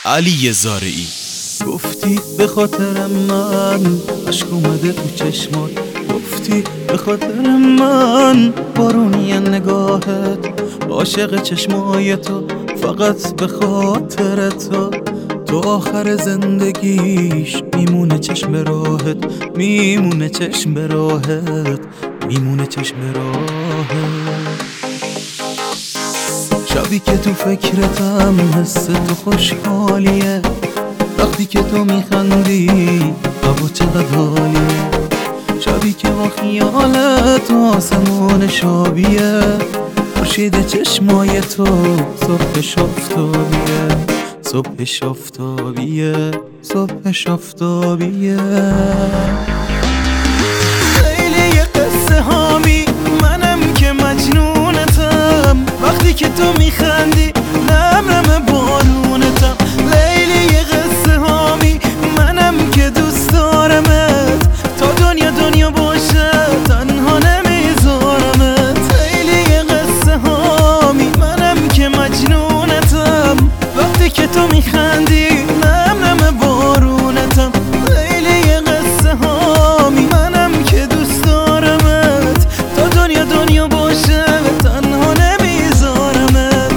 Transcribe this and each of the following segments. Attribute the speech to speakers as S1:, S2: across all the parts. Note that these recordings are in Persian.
S1: علی زارعی.
S2: گفتی به خاطر من عشق اومده تو چشمات، گفتی به خاطر من بارونی نگاهت، عاشق چشمای تو فقط به خاطر تو آخر زندگیش میمونه چشم راهت، میمونه چشم راهت، میمونه چشم راهت. شبی که تو فکرتم حس تو خوشحالیه، وقتی که تو میخندی هوا چقدر عالیه، شبی که با خیالت آسمون شابیه، خورشید چشمای تو صبحش آفتابیه، صبحش آفتابیه، صبحش آفتابیه. لیلی قصه هامی منم که مجنونتم، وقتی که تو میخندی نمرم بارونتم. لیلی قصه هامی منم که دوست دارمت، تا دنیا دنیا باشه تنها نمیذارمت. لیلی قصه هامی منم که مجنونتم، وقتی که تو میخندی نمرم بارونتم. لیلی قصه هامی منم که دوست دارمت، تا دنیا دنیا باشه تنها نمیذارمت.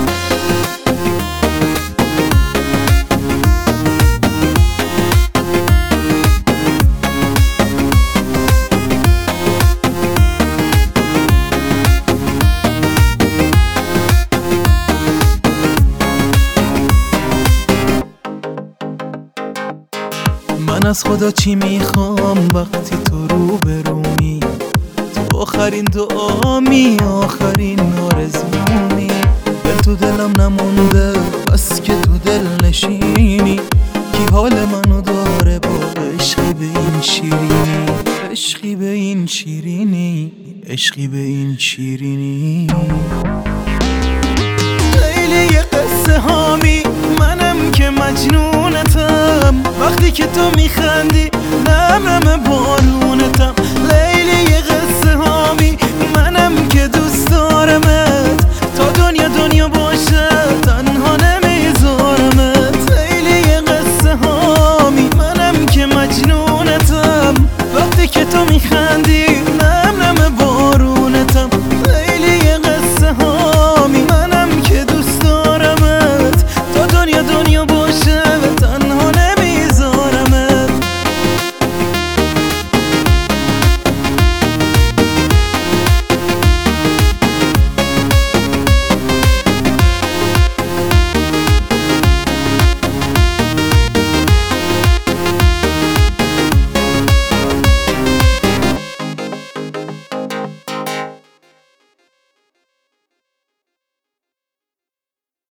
S2: من از خدا چی میخوام وقتی تو رو برومی، تو آخرین دعامی، آخرین آرزومی. دل تو دلم نمونده بس که تو دل نشینی، کی حال منو داره با عشقی به این شیرینی، عشقی به این شیرینی، عشقی به این شیرینی. لیلی قصه هامی منم که مجنونتم، وقتی که تو میخندی نمرم بارونتم.